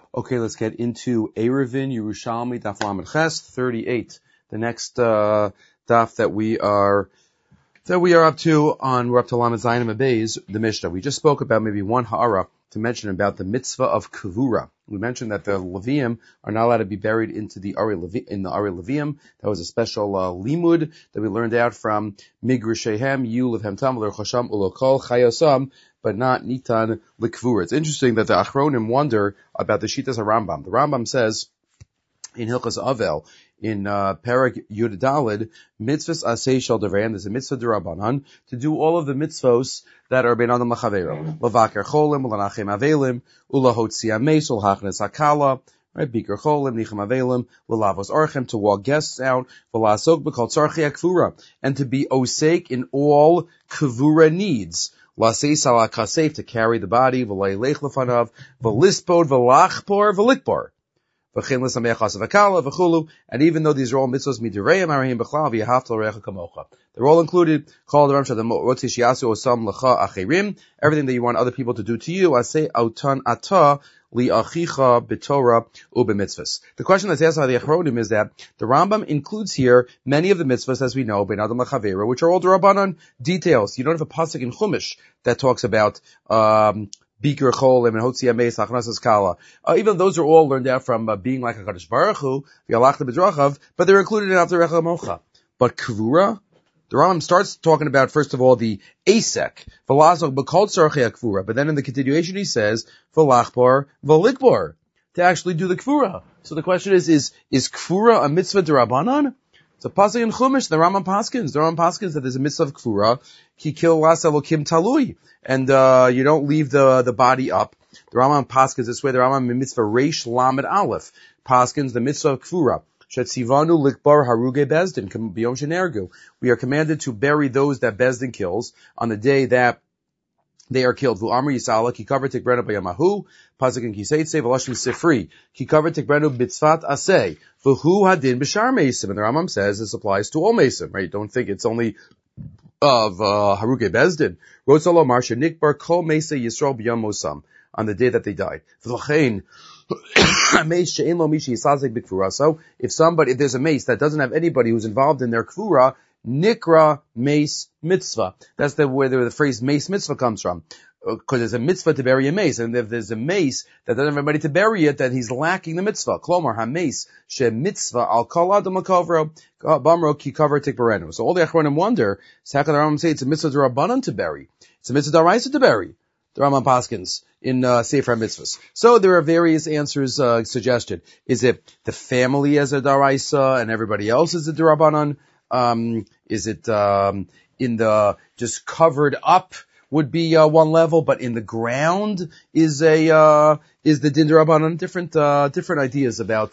Okay, let's get into Eruvin Yerushalmi Daf Lamed Ches 38. The next daf that we are up to we're up to Lamed Zayin Beis, the Mishnah. We just spoke about maybe one ha'ara to mention about the mitzvah of kavura. We mentioned that the Levium are not allowed to be buried in the Ari Levium. That was a special limud that we learned out from Migrushehem, Yu Levhem Tam, L'Chosham Ulokol Chayosam, but not Nitan L'Kvura. It's interesting that the Achronim wonder about the Shitas HaRambam. The Rambam says in Hilchas Avel, in Perek Yud Daled, mitzvahs asay shel devarim, there's a mitzvah d'Rabbanan to do all of the mitzvos that are ben adam l'chavero. L'vaker cholim, l'nachem avelim, ulahotzi ames, ulhachnes hakala, right? Biker cholim, nichem avelim, l'lavos archem, to walk guests out, v'lasok b'kol tzarchi akvura, and to be osek in all kavura needs. Lasei salakasef, to carry the body, v'laylech lefanav, v'lispod, v'lachpor, v'likpor. And even though these are all mitzvahs midireim arahim b'chlav yahavta l'recha kamocha, they're all included. Everything that you want other people to do to you, asay autan ata li'achicha b'torah u'b'mitzvahs. The question that's asked by the Achronim is that the Rambam includes here many of the mitzvahs, as we know, ben adam l'chavera, which are all d'Rabbanan details. You don't have a pasuk in Chumash that talks about Biker Cholim and Hotzi Ames, Achnasas Kala. Even those are all learned out from being like a Kadosh Baruch Hu, V'yalachta B'drachav, but they're included in Avta Recha Mocha. But Kvura, the Rambam starts talking about, first of all, the Asek, V'lazok B'kol Tzarchei Kvura, but then in the continuation he says, V'lachbor, V'likbor, to actually do the Kvura. So the question is Kvura a mitzvah d'Rabbanan? It's a pasuk in Chumash, the Rambam Paskins. The Rambam Paskins that there's a mitzvah of Kvura, Ki kil las elokim talui, and you don't leave the body up. The Rambam Paskins this way. The Rambam mitzvah Reish Lamed Aleph Paskins the mitzvah of Kvura. Shetzivanu likbar haruge bezdin biyom shenergu. We are commanded to bury those that bezdin kills on the day that they are killed. Vu amri yisala ki cover tikbrenu bayamahu pasuk in kiseitse v'lashon sifri ki cover tikbrenu bitzvat asay v'hu hadin b'shar meisim. And the Rambam says this applies to all meisim, right? Don't think it's only of haruge bezdin. Rotzalo marsha nikbar kol meisa yisrael b'yam mosam, on the day that they died. V'lachein so if there's a mace that doesn't have anybody who's involved in their kvura, Nikra mace mitzvah. That's where the phrase mace mitzvah comes from. Because there's a mitzvah to bury a mace, and if there's a mace that doesn't have anybody to bury it, then he's lacking the mitzvah. Klomar ha-mace she mitzvah al kol adam l'kovro bamro ki cover tikbarenu. So all the Achronim wonder, how can the Rambam say it's a mitzvah d'Rabbanan to bury? It's a mitzvah d'Oraisa to bury. The Rambam Paskins in Sefer HaMitzvahs. So there are various answers suggested. Is it the family as a d'Oraisa and everybody else is a d'Rabbanan? Is it in the just covered up would be one level, but in the ground is the din d'Rabbanan? Different ideas about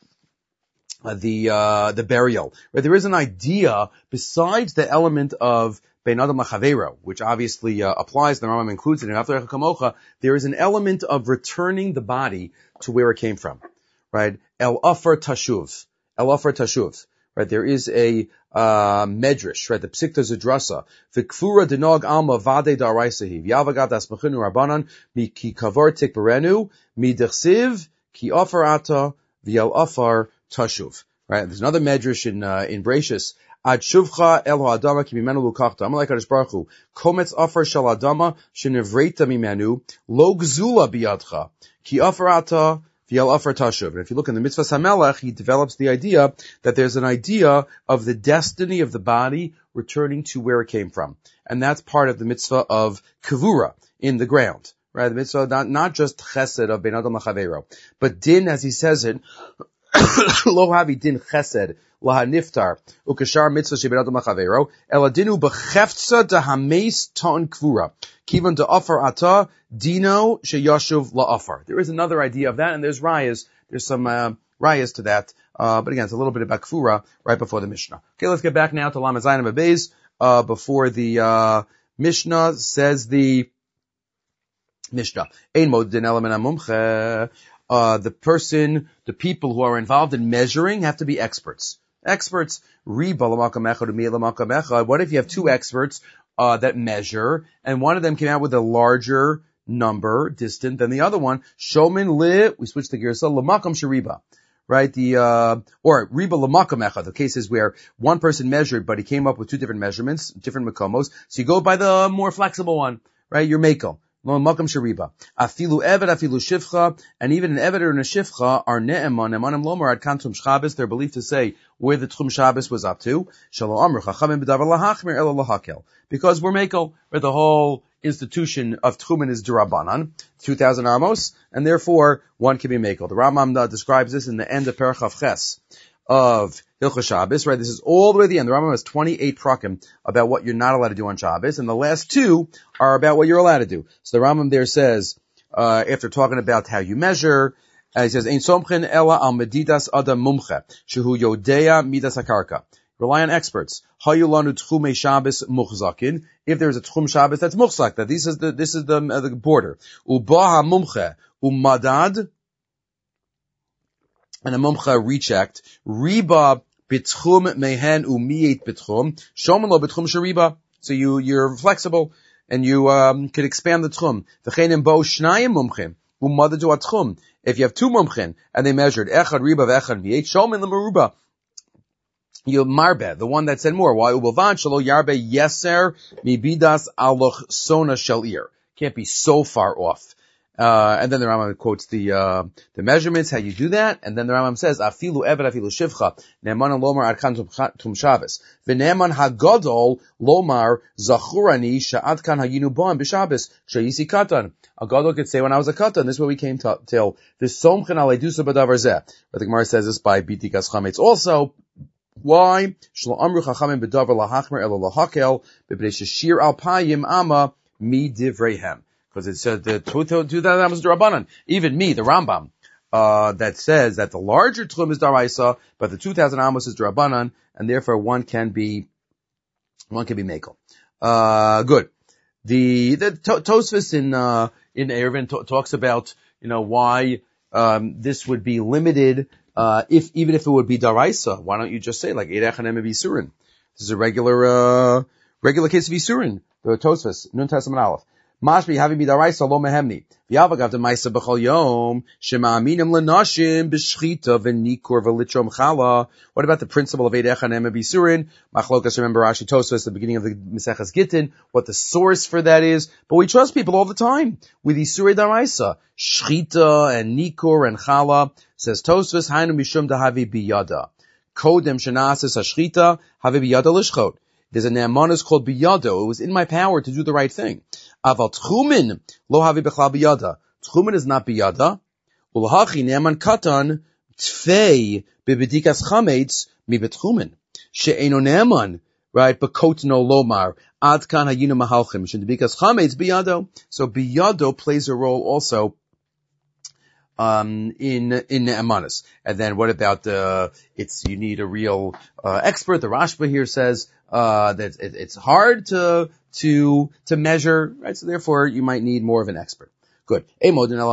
the burial. Right? There is an idea besides the element of Ben Adam L'Chavero, which obviously applies, the Rambam includes it in Avta Recha Kamocha. There is an element of returning the body to where it came from, right? El Afar Tashuv. Right? There is a medrash, right? The Psikta Zudrasa. V'kfura denog alma vade daraisahi. V'yavagav dasmachinu rabbanan mi ki kavar tikbarenu mi dechsiv ki afar ata v'yal afar tashuv. Right? There's another medrash in Bereshis. Ad shuvcha el ha'adama ki mimenu lukachta. Amalei Kadosh Baruch Hu. Kometz afar shel adama shenevreta mimenu lo gzula biyadcha ki afar ata v'yal afar tashuv. And if you look in the Mitzvah Samelech, he develops the idea that there's an idea of the destiny of the body returning to where it came from. And that's part of the mitzvah of kavura, in the ground. Right? The mitzvah, not just chesed of ben adam l'chavero, but din, as he says it, lo havi din chesed lahaniftar ukashar mitzvah sheben adam l'chavero eladinu b'cheftza dahameis ta'on kvura kivan da'afar ata dino sheyashuv la'afar. There is another idea of that, and there's rayas. There's some rayas to that, but again, it's a little bit about kvura right before the Mishnah. Okay, let's get back now to Lamed Zayin Beis. Before the Mishnah says the Mishnah. Ein mod din element amumche. The people who are involved in measuring have to be experts. What if you have two experts that measure, and one of them came out with a larger number, distant, than the other one. Shomin li, we switch the girsa, lamakam shariba. Right, or riba lamakam echad. The cases where one person measured, but he came up with two different measurements, different makomos. So you go by the more flexible one, right? Your makom. Lamakam shariba. Afilu eved, afilu shivcha, and even an eved and a shivcha are ne'eman, emanim lomar ad kantum Shabbos. They're believed to say where the Tchum Shabbos was up to. Shalom amr chachamim b'davar lahachmir ela lahakel. Because we're makel, where the whole institution of Tchumen is Durabanan, 2,000 amos, and therefore one can be makel. The Rambam describes this in the end of Perach Chav Ches of Hilchos Shabbos, right? This is all the way to the end. The Rambam has 28 prakim about what you're not allowed to do on Shabbos, and the last two are about what you're allowed to do. So the Rambam there says, after talking about how you measure, he says, Ein somchen ela al medidas adam mumche, shehu yodea midas hakarka. Rely on experts. Hayulanu tchume Shabbos muchzakin. If there's a tchum Shabbos, that's muchzak. That this is the border. Ubaha mumche umadad, and a mumche rechecked. Riba bitchum mehen umiyet bitchum. Shomen lo bitchum shariba. So you're flexible and you could expand the tchum. V'chenim bo shnayim mumchim umadad to atchum. If you have two mumchin and they measured echad riba v'echad v'yet, shomen l'meruba. You marbe, the one that said more. Why ubavan shalo yarbe yeser mibidas aloch sona shalir. Can't be so far off. And then the Rambam quotes the measurements, how you do that. And then the Rambam says, afilu eved afilu shivcha, ne'eman lomar ad kan tum Shabbos. V'ne'eman hagadol lomar zachurani sha'ad kan hayinu ba'am b'Shabbos, shayisi katan. A gadol could say, when I was a katan, this is where we came till this somchen aledusa b'davar zeh. But the Gemara says this by bitikas chametz also. Why? Shlo amru chachamim b'davar lahachmer elo lahakel, b'bnei sheshir alpayim ama mi divreihem. Because it said the 2,000 amos is Darabanan. Even me, the Rambam, that says that the larger Tchum is Daraisa, but the 2,000 amos is Darabanan, and therefore one can be Mekel. Good. The Tosfos in Eruvin talks about, why, this would be limited, even if it would be Daraisa. Why don't you just say, like, Eirech Hanem Yisurin? This is a regular case of Yisurin. The Tosfos, Nun Testament Aleph. Mashbi having midaraisa lo mehemni. V'yavagav de ma'isa b'chol yom shema'aminim l'nashim b'shchita v'nikur v'lichom chala. What about the principle of Eidech Hanem B'Yisurin? Machlokas, remember Rashi Tosfos at the beginning of the Maseches Gittin, what the source for that is. But we trust people all the time with Yisurei Daraisa. Shchita and nikur and chala. Says Tosfos, hainu mishum dahavi biyada. Kodem shenasis hashchita havi biyada lishchot. There's a ne'emanus called biyado. It was in my power to do the right thing. Aval tchumin lo havi bechlal biyada. Tchumin is not biyada. Ulahachi ne'eman katan tfei bebedikas chametz mi betchumin. She'eno ne'eman, right? Bekotno lomar ad kan hayinu mahalchim. She'bedikas chametz biyado. So biyado plays a role also in ne'emanus. And then what about you need a real expert. The Rashba here says that it's hard to measure, right? So therefore you might need more of an expert. Good. If you have a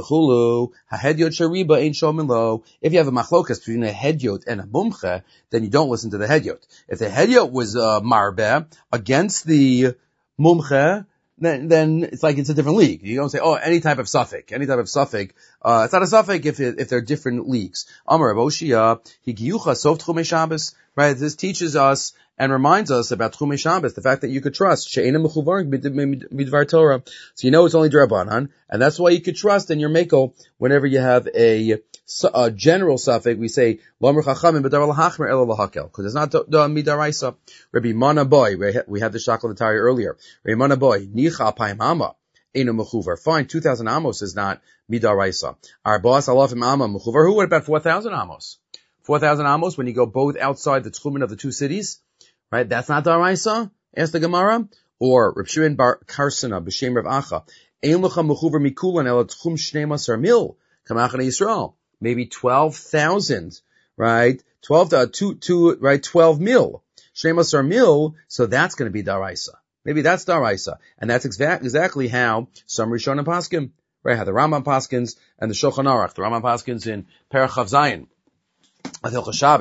machlokas between a hedyot and a mumche, then you don't listen to the hedyot. If the hedyot was marbeh against the mumche, then it's like it's a different league. You don't say, any type of suffix. It's not a suffix if they're different leagues. Amar Aboshia, higiyucha sof tchumei Shabbos, right? This teaches us and reminds us about tchumei Shabbos, the fact that you could trust. She'ena mechuvar midvar Torah. So you know it's only Drabanan, and that's why you could trust in your Mekel whenever you have a general suffix. We say, Lomer chachamim b'davar lahachmer elo lahakel, because it's not midaraisa. Rabbi Mana Boy, we had the Shakal earlier. Rabbi Mana Boy, nicha apayim ama, eno mechuvar. Fine, 2,000 amos is not midaraisa. Our boss alafim ama mechuvar. Who? What about 4,000 amos? 4,000 amos when you go both outside the tchumen of the two cities, right? That's not daraisa. Ask the Gemara. Or Reb Shimon bar Karsana b'shem Rav Acha, ein lecha mechuvar mikulan ela tchum shnei masar mil kamachan Yisrael. Maybe 12,000, right? 12 mil. Shnei masar mil. So that's going to be daraisa. Maybe that's daraisa, and that's exactly how some Rishonim paskin, right? How the Rambam paskins and the Shulchan Aruch. The Rambam paskins in Perach Chav Zayin, Hilchos Shabbos,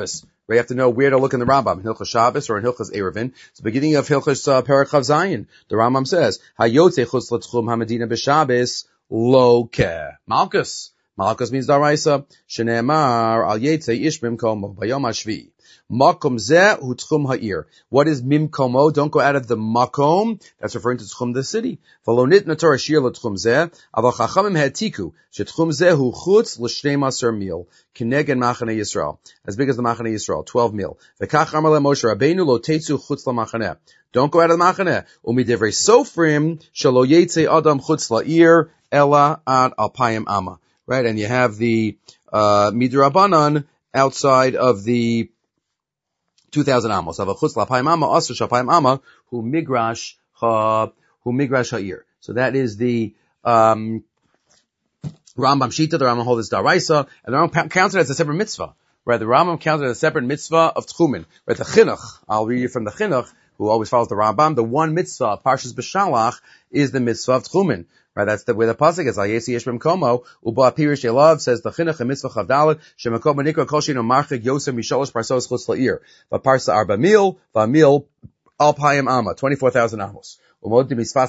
We have to know where to look in the Rambam, in Hilchos Shabbos or in Hilchos Eruvin. It's the beginning of Hilchos Perek Chav Zayin. The Rambam says, Hayotze chutz l'tchum haMedina b'Shabbos lo keh. Malkus. Malkus means daraisa. Shene'emar al yetze ish mimkomo bayom hashvi. Makom zeh hu tchum ha'ir. What is mimkomo? Don't go out of the makom. That's referring to tchum the city. V'lo nitna Torah shir l'tchum zeh. Aval chachamim ha'tiku. Shetchum zeh hu chutz l'shnei maser mil. Kinegen Machane Yisrael. As big as the Machane Yisrael. 12 mil. V'kach amar le Moshe Rabbeinu lo tetzu chutz la'machaneh. Don't go out of the Machaneh. Umidivrei Sofrim shelo yetze adam chutz la'ir ela ad alpayim ama. Right? And you have the Midrabanan outside of the 2,000 amos. Ava chutz la'alpayim ama, asr sh'alpayim ama, hu migrash ha'ir. So that is the Rambam Shita, the Rambam holds this Daraisa, and the Rambam counts it as a separate mitzvah. Right? The Rambam counts it as a separate mitzvah of Tchumen. Right? The Chinuch, I'll read you from the Chinuch, who always follows the Rambam, the one mitzvah, Parshas B'Shalach, is the mitzvah of Tchumen. Right? That's the way the pasuk is. Ayesi yesh b'mkomo, uba pirish elav, says the Chinuch and mitzvah chavdalet, shemakom b'nikra kol sheinu marchik yosem mishalosh parsos chutz la'ir. V'parsa arba mil, v'amil alpayim ama, 24,000 amos. You measure from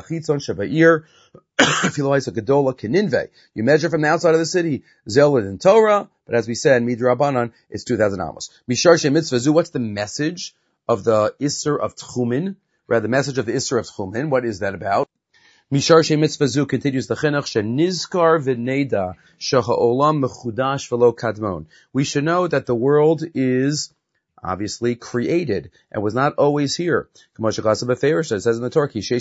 the outside of the city, Zelid and Torah, but as we said, Midrabanan, it's 2,000 amos. Misharshe mitzvah, what's the message of the Isser of Tchumen? Rather, the message of the Isser of Tchumen, what is that about? Misharshe mitzvah continues the chinuch, shenizkar v'neda sheha'olam mechudash v'lo kadmon. We should know that the world is obviously created and was not always here. It says in the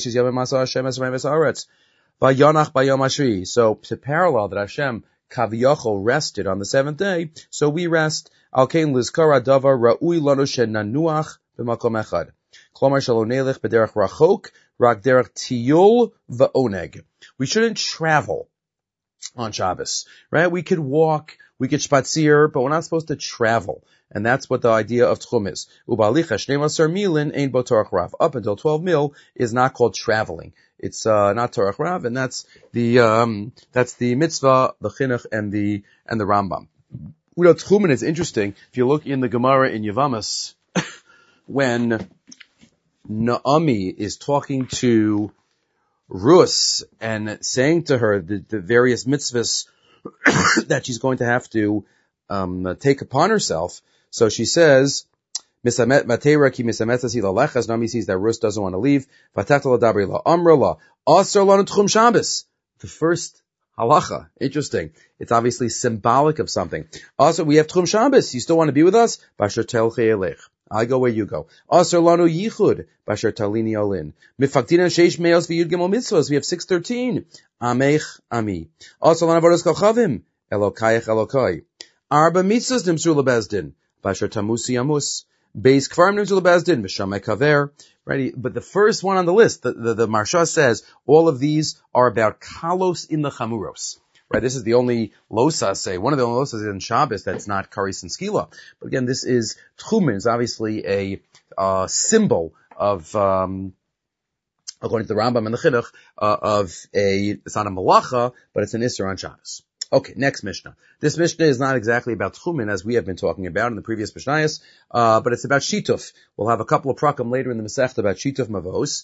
Torah, so to parallel that Hashem Kaviyachol rested on the seventh day, so we rest. Alkein lizkara davar ra'ui lanu shenanuach b'makom echad. Klomar shelo nelech b'derech rachok rak derech tiyul v'oneg. We shouldn't travel on Shabbos, right? We could walk, we could spazier, but we're not supposed to travel. And that's what the idea of Tchum is. Ubalicha shnemasar milin ein bo torach rav. Up until 12 mil is not called traveling. It's not torach rav, and that's the mitzvah, the chinuch, and the Rambam. You know, Tchumen is interesting. If you look in the Gemara in Yevamos, when Naomi is talking to Rus and saying to her the various mitzvahs that she's going to have to take upon herself. So she says, Misamet Matera ki misametas ilalechas. Naomi sees that Rus doesn't want to leave. Vatakta ladabri la amra la asar lanu tchum Shabbos. The first halacha. Interesting. It's obviously symbolic of something. Also, we have tchum Shabbos. You still want to be with us? Basher telchei elech. I go where you go. Asar lanu yichud. Basher talini olin. Mifaktina sheish meos v'yud gimel mitzvos. We have 613. Amech ami. Asar lanu avodas kol chavim. Elokayach elokai. Arba mitzvos nimsur lebezdin. Basher tamusi amus. Beis kvarim nimsur lebezdin. V'shamei kaver. Right? But the first one on the list, the Marsha says, all of these are about kalos in the chamuros. Right? This is the only losa, one of the only losas in Shabbos that's not karis and skila. But again, this is Tchumen, is obviously a symbol of, according to the Rambam and the Chinuch, it's not a malacha, but it's an Isser on Shabbos. Okay, next Mishnah. This Mishnah is not exactly about Tchumen, as we have been talking about in the previous Mishnayos, but it's about Shituf. We'll have a couple of prakim later in the Masechta about Shituf Mavos.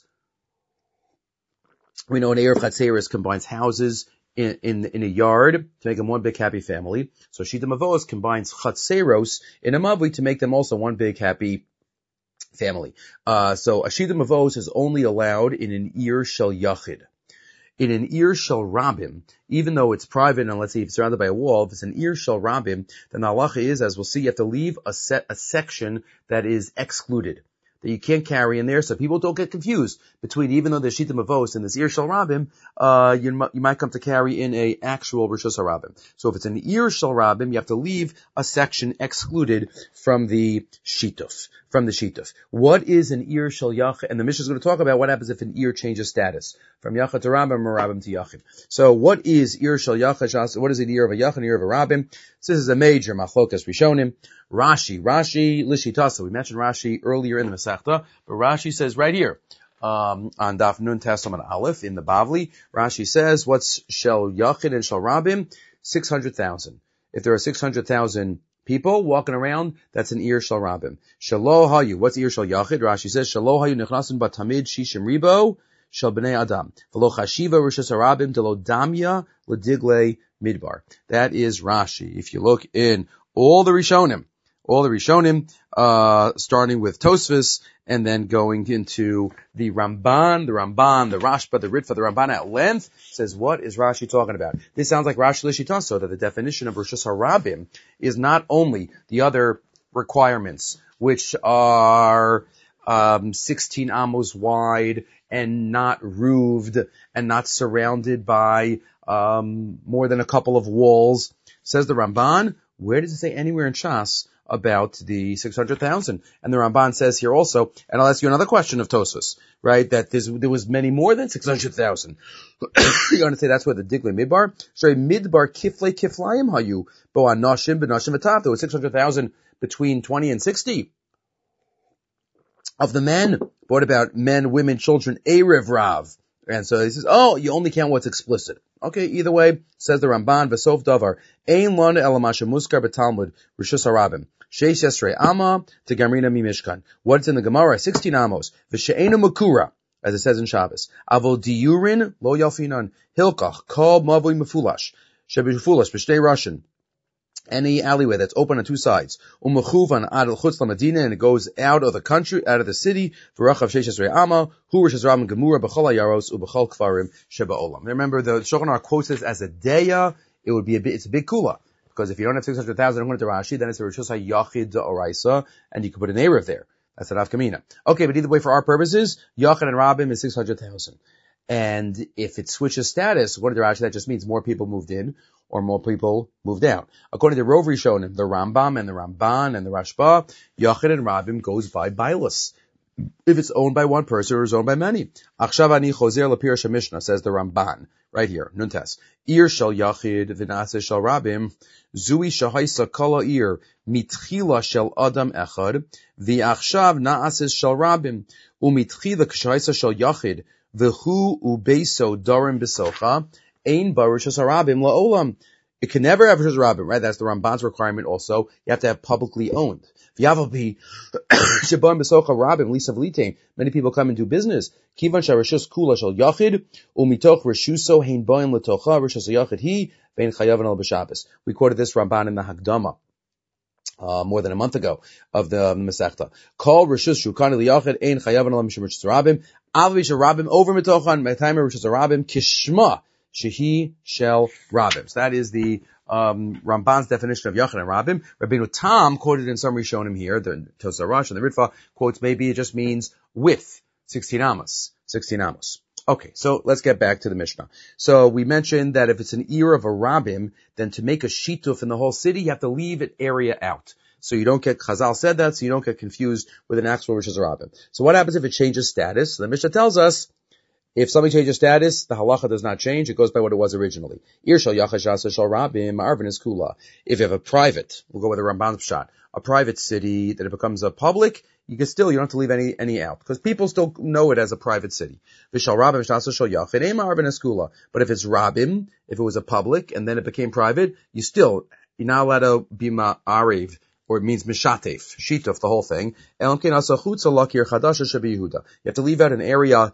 We know an Erev Chatzeres combines houses in a yard to make them one big happy family. So Shituf Mavos combines Chatzeros in a Mavli to make them also one big happy family. So a Shituf Mavos is only allowed in an Ir Shel Yachid. In an Ir Shel Rabim, even though it's private and let's say it's surrounded by a wall, if it's an Ir Shel Rabim, then the halacha is, as we'll see, you have to leave a section that is excluded, that you can't carry in there, so people don't get confused between, even though there's Shituf Mavos and this Ir Shel Rabim, you might come to carry in a actual Rishus HaRabim. So if it's an Ir Shel Rabim, you have to leave a section excluded from the Shituf. What is an Ir Shel Yachid? And the Mishnah is going to talk about what happens if an Ir changes status from Yachid to Rabim or Rabim to Yachid. So what is Ir Shel Yachid? What is an Ir of a Yachid and Ir of a Rabim? So this is a major machlokas Rishonim. Rashi, Lishitasa. We mentioned Rashi earlier in the Masechta, but Rashi says right here, on Daf Nun Testament Aleph in the Bavli, Rashi says, what's Shel Yachid and Shel Rabim? 600,000. If there are 600,000 people walking around, that's an Ir Shal Rabim. Shalo Hayu, what's Ir Shal Yachid? Rashi says, Shalo Hayu Nechnasin Batamid Shishim Ribo Shal B'nei Adam. V'lo Chashiva Rishus HaRabim Delo Damya L'Digle Midbar. That is Rashi. If you look in all the Rishonim, starting with Tosfos, and then going into the Ramban, the Rashba, the Ritva, the Ramban at length, says, what is Rashi talking about? This sounds like Rashi Lishitaso, that the definition of Rishus HaRabim is not only the other requirements, which are 16 amos wide and not roofed and not surrounded by more than a couple of walls. Says the Ramban, where does it say anywhere in Shas about the 600,000? And the Ramban says here also, and I'll ask you another question of Tosfos, right, that there was many more than 600,000. You're going to say that's where the Digle Midbar? Sorry, Midbar Kiflayim Hayu, Bo Anoshim, Benoshim V'tav. There was 600,000 between 20 and 60 of the men. What about men, women, children? Erev Rav. And so he says, oh, you only count what's explicit. Okay, either way, says the Ramban, V'sof Davar, Ein Lana Elamasha Muskar B'Talmud, Rishus HaRabim, Sheish Yesrei Amma, to Gamrina Mimishkan. What's in the Gemara? 16 amos. V'she'enu Makura, as it says in Shabbos. Avo Diyurin, Lo Yalfinan, Hilkach, Kol Mavui Mefulash, Shebifulash, B'shtei Russian. Any alleyway that's open on two sides. Umachuvan ad al chutz lamadina, and it goes out of the country, out of the city. V'rachav sheishes re'ama, hu rishas ram gemura b'chol hayaros u'b'chol kfarim sheba'olam. Remember, the Shulchan Aruch quotes this as a deya. It's a big kula. Because if you don't have 600,000 according to Rashi, then it's a rishus hayachid oraisa, and you could put an erev there. That's an afkamina. Okay, but either way, for our purposes, yachid and rabim is 600,000. And if it switches status, according to Rashi, that just means more people moved in or more people moved out. According to Rov Rishonim, the Rambam and the Ramban and the Rashba, Yachid and Rabim goes by Bailus. If it's owned by one person or is owned by many. Achshav ani chozer l'pirush Mishnah, says the Ramban, right here, Nuntes. Ir shal Yachid v'nase shal Rabim, zui shahaisa kala ir, mitchila shel Adam echad, v'achshav naases shal Rabim, umitchila kshahaisa shal Yachid, v'hu ubeso darim b'socha, ein barishas harabim la'olam. It can never have rishas harabim, right? That's the Ramban's requirement also. You have to have publicly owned. V'yavabi shaban b'socha rabim lisav litain. Many people come and do business. Kivan sharishus kula shal yachid umitoch rishuso hein boim latocha rishas yachid he vein chayavan al b'shabbos. We quoted this Ramban in the Hagdama more than a month ago of the Masechta. Call rishus shukani liyachid ein chayavan al mishum rishas harabim. Avi sharabim over mitochan metimer rishas harabim kishma. Shehi shel Rabim. So that is the Ramban's definition of Yachid and Rabim. Rabbeinu Tam quoted in some Rishonim here, the Tosar Rosh and the Ritva quotes maybe it just means with 16 amos. 16 amos. Okay, so let's get back to the Mishnah. So we mentioned that if it's an ear of a Rabim, then to make a shituf in the whole city, you have to leave an area out. So you don't get, Chazal said that, so you don't get confused with an actual Rishas Rabim. So what happens if it changes status? So the Mishnah tells us, if something changes status, the halacha does not change. It goes by what it was originally. Ir shal yachash shal rabim, arvin is kula. If you have a private, we'll go with the Ramban's pshat, a private city that it becomes a public, you don't have to leave any out, because people still know it as a private city. V'shal rabim shal shal yachid, ema arvin is kula. But if it's rabim, if it was a public and then it became private, you're not allowed to be ma'arev, or it means mishatef, shituf, the whole thing. You have to leave out an area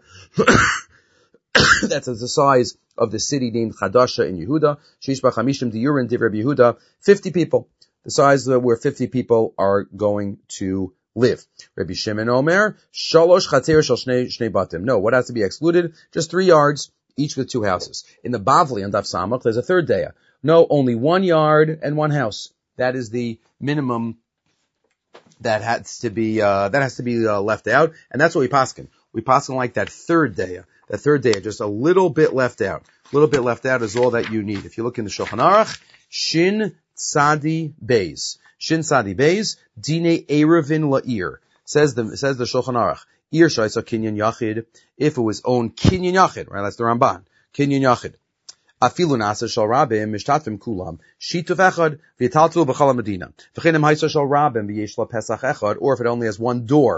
that's the size of the city named Chadasha in Yehuda. Shishba Chamishim Diyurin Divrei Yehuda. 50 people. The size where 50 people are going to live. Rabbi Shimon Omer, Shalosh Chater Shal Shnei Batim. No, what has to be excluded? Just 3 yards, each with 2 houses. In the Bavli and Daf Samach, there's a third daya. No, only 1 yard and 1 house. That is the minimum that has to be left out, and that's what we paskin. We paskin like that third daya. The third day, just a little bit left out. A little bit left out is all that you need. If you look in the Shulchan Aruch, Shin Tzadi Beis. Shin Tzadi Beis, Dine Erevin La'ir. Says the Shulchan Aruch. Ir Shaisa Kinyan Yachid. If it was owned Kinyan Yachid, right? That's the Ramban. Kinyan Yachid. Afilu Nasa Shal Rabim, Mishtatvim Kulam. Shituf Echad, V'yitaltu B'chal Medina. V'chinim Haisa Shal Rabim, V'yesh La Pesach Echad. Or if it only has one door.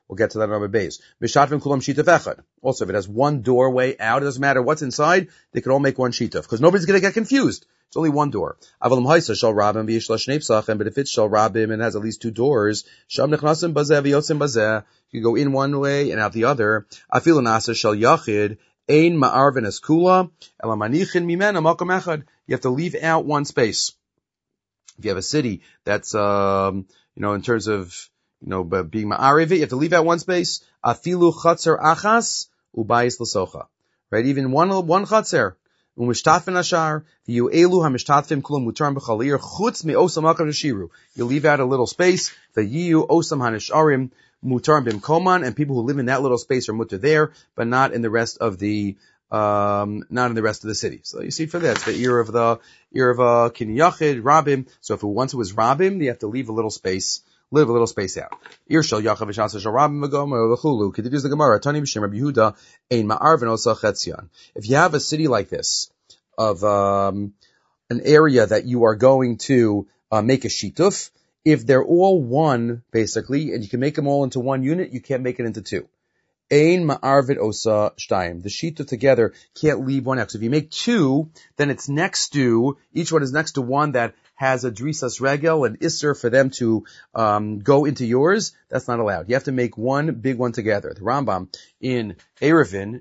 We'll get to that in Rabbi Beis. Mishatvim kulam shituf echad. Also, if it has one doorway out, it doesn't matter what's inside, they can all make one shituf, because nobody's going to get confused. It's only one door. Avalim haisa shall rabim v'yishla shnei psachim, but if it's shall rabim and has at least two doors, sham nechnasim bazeh v'yotzim bazeh, you go in one way and out the other. Afilu nasa shall yachid, ein ma'arvin es kula, ela manichin mimena makom echad. You have to leave out one space. If you have a city that's, in terms of, being ma'ariv, you have to leave out one space. Afilu chatzer achas ubayis l'socha. Right? Even one chatzer. Umishtatfin ashar, v'yu elu hamishtatfim kulam mutarim b'chalir, chutz me'osam akam neshiru. You leave out a little space, v'yu osam hanisharim mutarim b'mkoman, and people who live in that little space are mutar there, but not in the rest of the city. So you see, for this, the ear of kin yachid, rabim. So if once it was rabim, you have to leave a little space out. Ir shel yachav v'shasa shel rabim v'gomer v'chulu. Continues the Gemara. Tani b'shem Rabbi Yehuda ein ma'arvin osa chetzion. If you have a city like this, of an area that you are going to make a shituf, if they're all one, basically, and you can make them all into one unit, you can't make it into two. Ein ma'arvin osa shtayim. The shituf together can't leave one out. So if you make two, then it's each one is next to one that has a drisas regel and isser for them to go into yours. That's not allowed. You have to make one big one together. The Rambam in Erevin,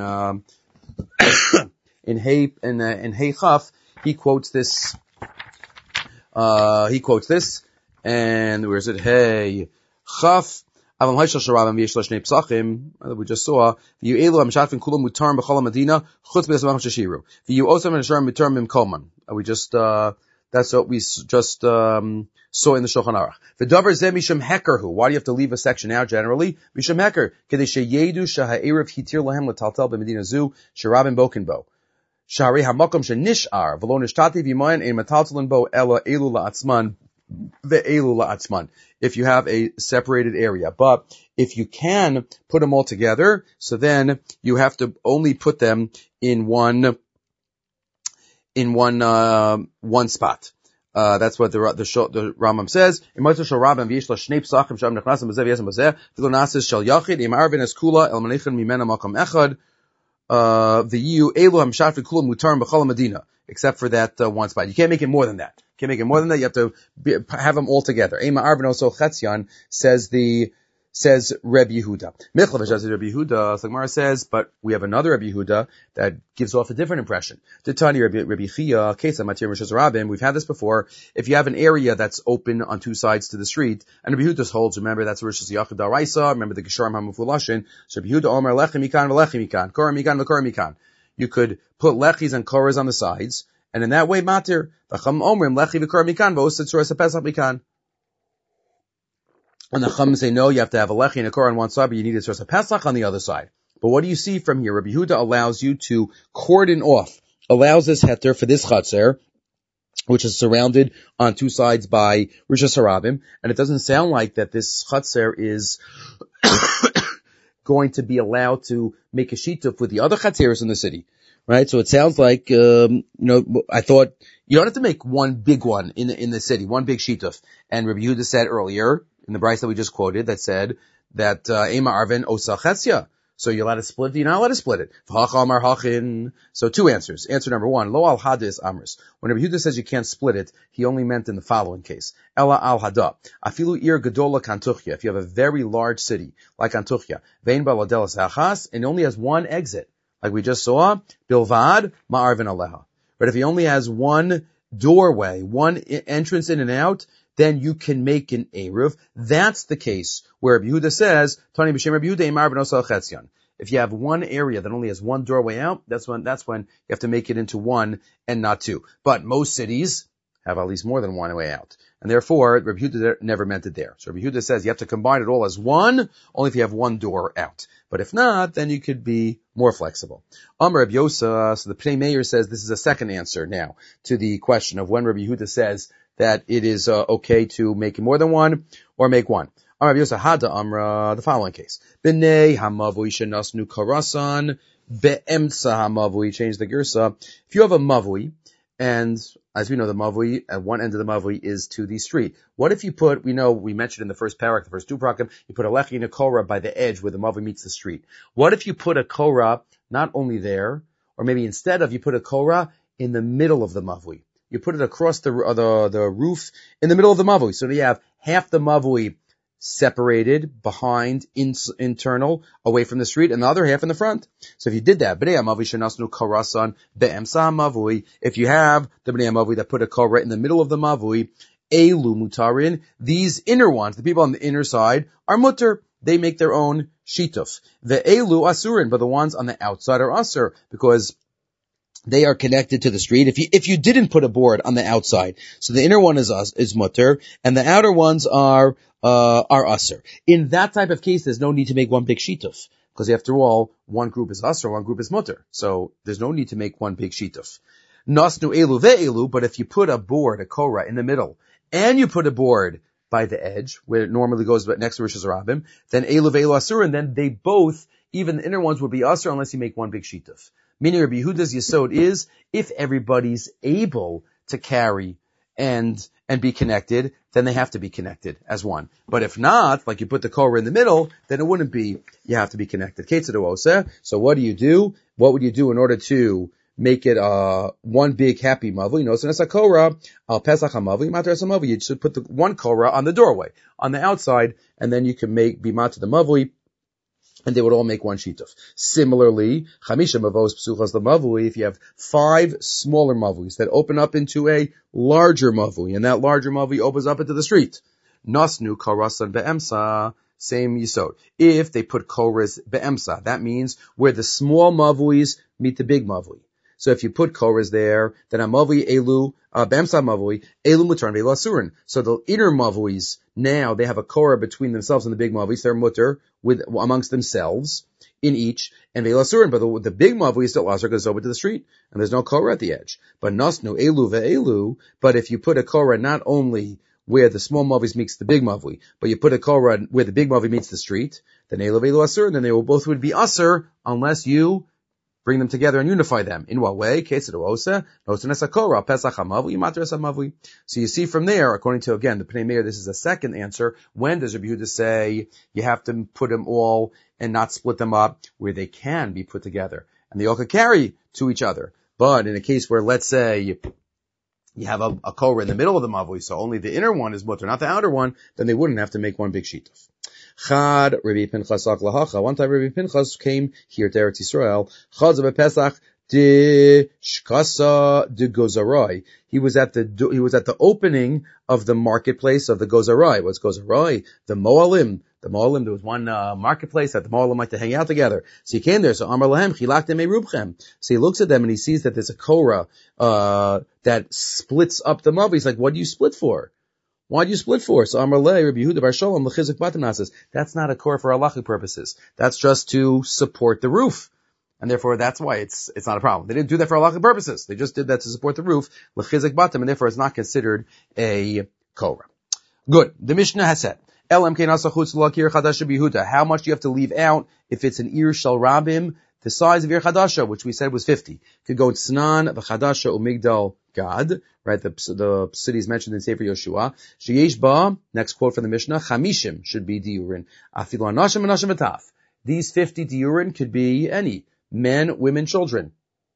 in Hey Chaf, he quotes this, and where is it? Hey Chaf. We just saw, you that's what we just saw in the Shulchan Aruch. V'davar zeh mishum hekerhu. Why do you have to leave a section out generally? Mishum heker. Kedei sheyedu shaha'erev hitir lahem l'taltel b'medina zu sherabim boken bo. Shari hamakom shenishar v'lo nishtati v'yimayin ein mataltelin bo ela elu la'atzman ve'elu la'atzman. If you have a separated area. But if you can put them all together, so then you have to only put them in one spot. That's what the Rambam says. Except for that one spot. You can't make it more than that. You have to have them all together. Says Reb Yehuda. Reb Yehuda, Gemara says, but we have another Reb Yehuda that gives off a different impression. Titani Reb Chia, Kesa Matir Mishas Rabim. We've had this before. If you have an area that's open on two sides to the street, and Reb Yehuda holds, remember that's Rishas Yachid Daraisa, remember the Gesharim HaMufulashin. So Reb Yehuda Omer Lechem Mikan V'Lechem Mikan, Korah Mikan V'Korah Mikan. You could put lechis and korahs on the sides, and in that way, Matir, V'cham Omrim Lechi V'Korah Mikan V'Oset Surah Pesach Mikan. And the Chum say, no, you have to have a lechi and a korah on one side, but you need a source of Pesach on the other side. But what do you see from here? Rabbi Yehuda allows you to cordon off, allows this heter for this chatzer, which is surrounded on two sides by Rishas Harabim, and it doesn't sound like that this chatzer is going to be allowed to make a shituf with the other chatzeros in the city. Right? So it sounds like, I thought you don't have to make one big one in the city, one big shituf. And Rabbi Yehuda said earlier, in the Bryce that we just quoted, that said that Ema Arvin Osa Chetzia. So you're allowed to split it, you're not allowed to split it. So two answers. Answer number one, Lo al Hadis Amris. When Rabbi Yehuda says you can't split it, he only meant in the following case. Ela al Hada. Afilu ir Gedola Kantuchya. If you have a very large city, like Kantuchya, Vein Baladelas Hachas, and it only has one exit, like we just saw, Bilvad Ma'arvin Aleha. But if he only has one doorway, one entrance in and out, then you can make an Eruv. That's the case where Rabbi Yehuda says, Tani b'shem Rabbi Yehuda imar b'nosal chetzion. If you have one area that only has one doorway out, that's when you have to make it into one and not two. But most cities have at least more than one way out. And therefore, Rabbi Yehuda never meant it there. So Rabbi Yehuda says you have to combine it all as one, only if you have one door out. But if not, then you could be more flexible. Amar Rabbi Yosa, so the Pnei Meir says this is a second answer now to the question of when Rabbi Yehuda says that it is okay to make more than one or make one. Amar Rabbi Yosa Hada Amra, the following case. B'nei hamavui shenasnu karasan be'emtza hamavui. Change the girsa. If you have a mavui And as we know, the mavui, at one end of the mavui is to the street. What if you put, we mentioned in the first parak, the first two parakim, you put a lechi and a korah by the edge where the mavui meets the street. What if you put a korah not only there, or maybe instead of, you put a korah in the middle of the mavui? You put it across the roof in the middle of the mavui. So you have half the mavui separated behind, internal, away from the street, and the other half in the front. So if you did that, if you have the bnei mavui that put a korah in the middle of the mavui, elu mutarin, these inner ones, the people on the inner side, are mutter. They make their own shituf. The elu asurin, but the ones on the outside are asur, because they are connected to the street. If you didn't put a board on the outside, so the inner one is mutter, and the outer ones are usher. In that type of case, there's no need to make one big shituf, because after all, one group is usher, one group is mutter. So there's no need to make one big shituf. Nasnu elu ve'elu, but if you put a board, a korah, in the middle, and you put a board by the edge, where it normally goes next to Rosh Hashanah, then elu ve'elu asur, and then they both, even the inner ones, would be usher unless you make one big shituf. Meaning Rabbi Yehuda's yesod is, if everybody's able to carry and be connected, then they have to be connected as one. But if not, like you put the korah in the middle, then it wouldn't be, you have to be connected. So what do you do? What would you do in order to make it one big happy mavui? So that's a korah, al pesach mavui, matar mavui. You should put the one korah on the doorway, on the outside, and then you can be matar the mavui, and they would all make one shituf. Similarly, chamisha mavos psuchas lemavui, if you have 5 smaller mavuis that open up into a larger mavui, and that larger mavui opens up into the street. Nasnu karasan be'emsa, same yisod. If they put koras be'emsa, that means where the small mavuis meet the big mavui. So if you put koras there, then a mavui elu, be'emsa mavui, elu mutar ve'elu asurin. So the inner mavuis, now they have a korah between themselves and the big mavuis, they're mutar amongst themselves in each, and ve'elu asurin. But the big mavui is still asur because it's over to the street, and there's no korah at the edge. But nasnu elu ve'elu, but if you put a korah not only where the small mavuis meets the big mavui, but you put a korah where the big mavui meets the street, then elu ve'elu asurin, then they will both would be asur unless you bring them together and unify them. In what way? So you see from there, according to, again, the Pnei Meir, this is a second answer. When does Rabbi Yehuda say you have to put them all and not split them up, where they can be put together and they all could carry to each other? But in a case where, let's say, you have a korah in the middle of the mavui, so only the inner one is mutter, not the outer one, then they wouldn't have to make one big shituf. Chad Rabbi Pinchas lahacha. One time Rabbi Pinchas came here to Eretz Yisrael. Chaz of Pesach de shkasa de gozarai. He was at the opening of the marketplace of the gozarai. What's gozarai? The Moalim. The Moalim, there was one marketplace that the Moalim like to hang out together. So he came there. So Amar lahem chilaktem merubchem. So he looks at them and he sees that there's a korah that splits up the mav. He's like, what do you split for? Why do you split for? So Amar Lei, Rabbi Yehuda Bar Shalom, L'chizik Batim Nasis. That's not a korah for halachic purposes. That's just to support the roof. And therefore, that's why it's not a problem. They didn't do that for halachic purposes. They just did that to support the roof, L'chizik Batim, and therefore it's not considered a korah. Good. The Mishnah has said, how much do you have to leave out if it's an Ir Shel Rabim, the size of Ir Chadasha, which we said was 50? Could go Tznan, V'Chadasha, Umigdal, Gad, right? The city is mentioned in Sefer Yoshua. Sheyesh ba, next quote from the Mishnah, Chamishim should be diurin. Afilu anashim and anashim v'taf. These 50 diurin could be any men, women, children.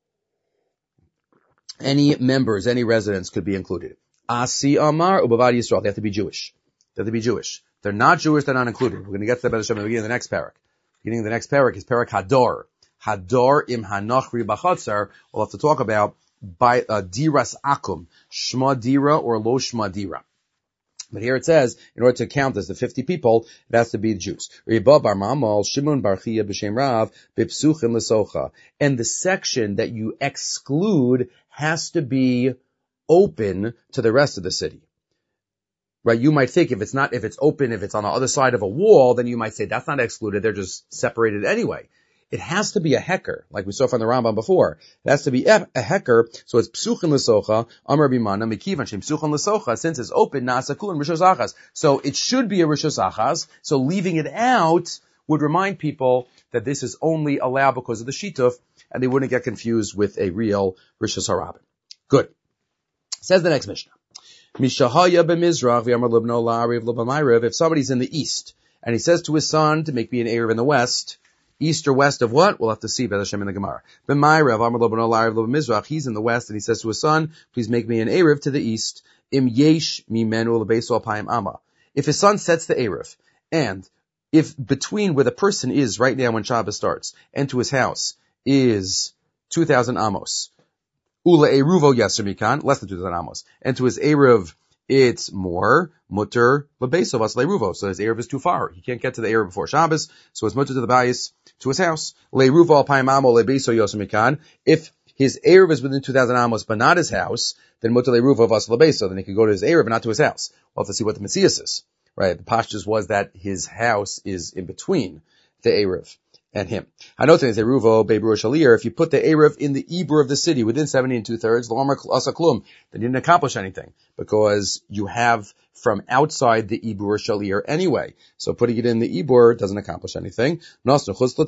Any members, any residents could be included. Asi Amar Ubavad Yisrael. They have to be Jewish. They're not Jewish, they're not included. We're going to get to that at the beginning of the next parak. The beginning of the next parak is parak Hador. Hador im hanachri b'chatzar. We'll have to talk about by diras akum, shma dira or lo shma dira. But here it says, in order to count as the 50 people, it has to be the Jews. Reba bar Mamal, Shimon bar Chiya b'shem Rav, b'psuchim l'socha. And the section that you exclude has to be open to the rest of the city. Right? You might think if it's open, if it's on the other side of a wall, then you might say that's not excluded, they're just separated anyway. It has to be a hecker, like we saw from the Rambam before. It has to be a hecker, so it's psuchin l'socha, amar bimana, mikivan shem psuchin l'socha, since it's open, na'asakul and rishos achas. So it should be a rishos achas, so leaving it out would remind people that this is only allowed because of the shituf, and they wouldn't get confused with a real rishos harabim. Good. Says the next Mishnah. Mishahaya b'mizrach v'yamar libno la'ariv l'b'mayrev. If somebody's in the east, and he says to his son to make me an Erev in the west, east or west of what? We'll have to see, B'ez Hashem in the Gemara. B'mayrev, amar libno la'ariv l'b'mizrach. He's in the west, and he says to his son, please make me an Erev to the east. Im yesh mimenu l'beiso apayim ama. If his son sets the Erev, and if between where the person is right now when Shabbos starts, and to his house, is 2,000 amos, Ula Eruvo Yeser Mikan, less than 2,000 amos. And to his Erev, it's more, mutter lebesov as leruvo. So his Erev is too far. He can't get to the Erev before Shabbos, so it's mutter to the bayis, to his house. Leruvo al payim amo lebeso Yeser Mikan. If his Erev is within 2,000 amos, but not his house, then mutter leruvo vas lebeso. Then he can go to his Erev, but not to his house. We'll have to see what the Metzias is. Right? The pashtus was that his house is in between the Erev and him. Hanoten is Eruvo Beibur Shalir. If you put the Erev in the Ibur of the city within 70 2/3, Lomar Asa Klum, then you didn't accomplish anything because you have from outside the Ibur Shalir anyway. So putting it in the Ibur doesn't accomplish anything. But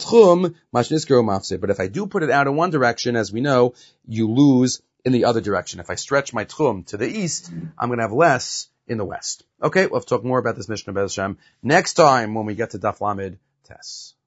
if I do put it out in one direction, as we know, you lose in the other direction. If I stretch my Tchum to the east, I'm going to have less in the west. Okay, we'll have to talk more about this Mishnah B'ez Hashem next time when we get to Daf Lamed Tes.